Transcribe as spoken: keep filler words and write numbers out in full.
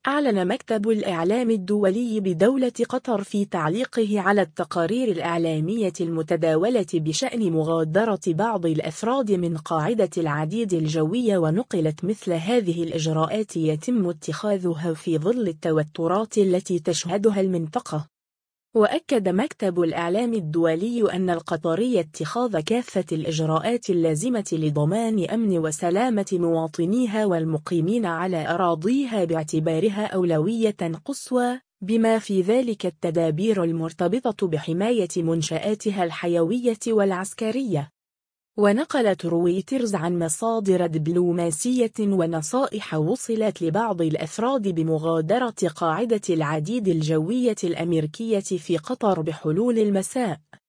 أعلن مكتب الإعلام الدولي بدولة قطر في تعليقه على التقارير الإعلامية المتداولة بشأن مغادرة بعض الأفراد من قاعدة العديد الجوي، ونقلت مثل هذه الإجراءات يتم اتخاذها في ظل التوترات التي تشهدها المنطقة. وأكد مكتب الإعلام الدولي أن القطري اتخاذ كافة الإجراءات اللازمة لضمان أمن وسلامة مواطنيها والمقيمين على أراضيها باعتبارها أولوية قصوى، بما في ذلك التدابير المرتبطة بحماية منشآتها الحيوية والعسكرية. ونقلت رويترز عن مصادر دبلوماسية ونصائح وصلت لبعض الأفراد بمغادرة قاعدة العديد الجوية الأمريكية في قطر بحلول المساء.